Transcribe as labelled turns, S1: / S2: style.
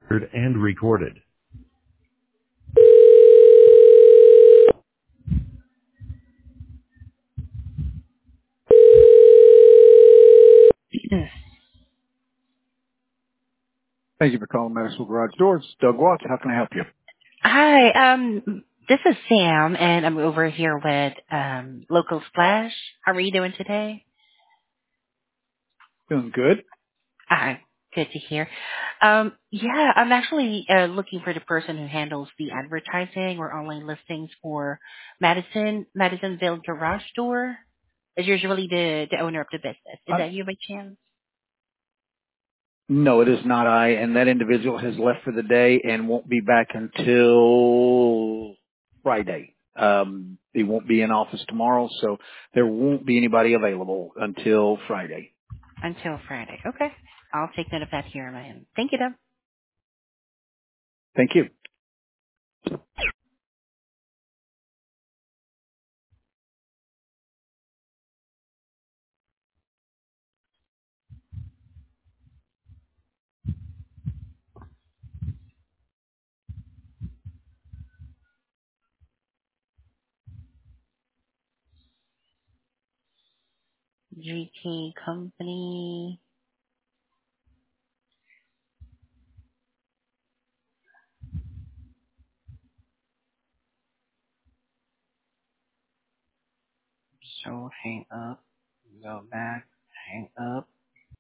S1: and recorded.
S2: Thank you for calling Madison Garage Doors. Doug Watts, how can I help you?
S3: Hi, this is Sam, and I'm over here with Local Splash. How are you doing today?
S2: Doing good.
S3: Ah, good to hear. Yeah, I'm actually looking for the person who handles the advertising or online listings for Madisonville Garage Door. Is usually the owner of the business. Is that you by chance?
S2: No, it is not I, and that individual has left for the day and won't be back until Friday. He won't be in office tomorrow, so there won't be anybody available until Friday.
S3: Until Friday. Okay. I'll take note of that here on my end. Thank you, though.
S2: Thank you.
S3: GT Company. So hang up. Go back. Hang up.